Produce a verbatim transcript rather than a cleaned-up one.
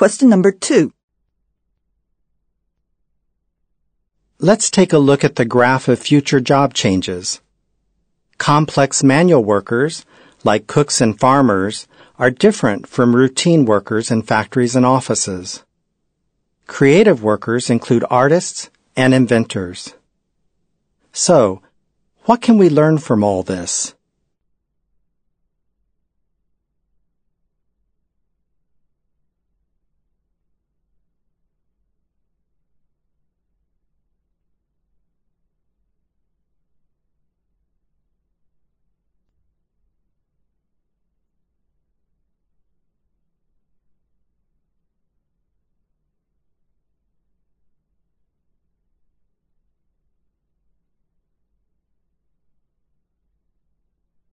Question number two. Let's take a look at the graph of future job changes. Complex manual workers, like cooks and farmers, are different from routine workers in factories and offices. Creative workers include artists and inventors. So, what can we learn from all this?